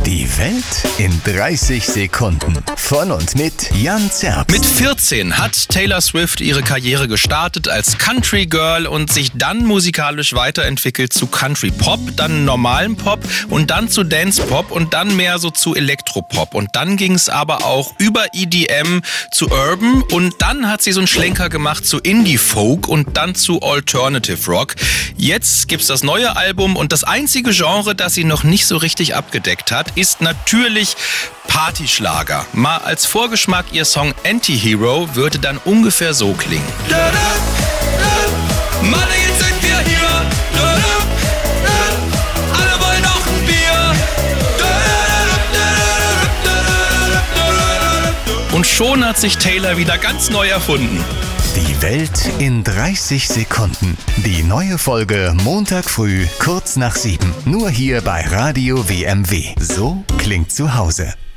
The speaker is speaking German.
Die Welt in 30 Sekunden. Von und mit Jan Zerks. Mit 14 hat Taylor Swift ihre Karriere gestartet als Country Girl und sich dann musikalisch weiterentwickelt zu Country Pop, dann normalen Pop und dann zu Dance Pop und dann mehr so zu Elektropop. Und dann ging es aber auch über EDM zu Urban und dann hat sie so einen Schlenker gemacht zu Indie Folk und dann zu Alternative Rock. Jetzt gibt's das neue Album und das einzige Genre, das sie noch nicht so richtig abgedeckt hat, ist natürlich Partyschlager. Mal als Vorgeschmack, ihr Song Anti-Hero würde dann ungefähr so klingen. Mann, jetzt sind wir hier. Alle wollen noch ein Bier. Und schon hat sich Taylor wieder ganz neu erfunden. Die Welt in 30 Sekunden. Die neue Folge Montag früh, kurz nach 7. Nur hier bei Radio WMW. So klingt zu Hause.